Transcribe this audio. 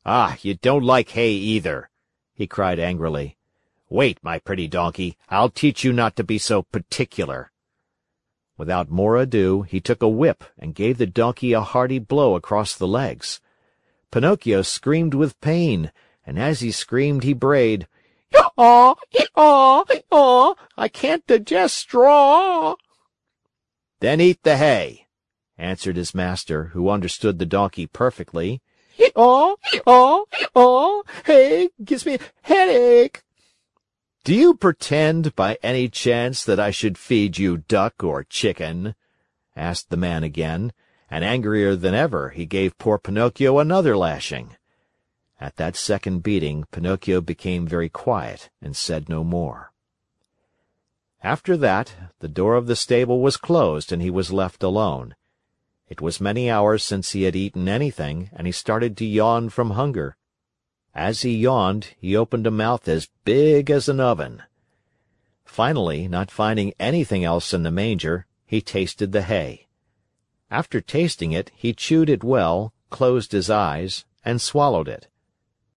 "Ah, you don't like hay either," he cried angrily. "Wait, my pretty donkey, I'll teach you not to be so particular." Without more ado, he took a whip and gave the donkey a hearty blow across the legs. Pinocchio screamed with pain, and as he screamed he brayed, "Yaw, yaw, yaw! I can't digest straw." "Then eat the hay," answered his master, who understood the donkey perfectly. "Yaw, yaw, yaw! Hay gives me headache." "Do you pretend, by any chance, that I should feed you duck or chicken?" asked the man again, and angrier than ever he gave poor Pinocchio another lashing. At that second beating, Pinocchio became very quiet and said no more. After that, the door of the stable was closed and he was left alone. It was many hours since he had eaten anything, and he started to yawn from hunger. As he yawned, he opened a mouth as big as an oven. Finally, not finding anything else in the manger, he tasted the hay. After tasting it, he chewed it well, closed his eyes, and swallowed it.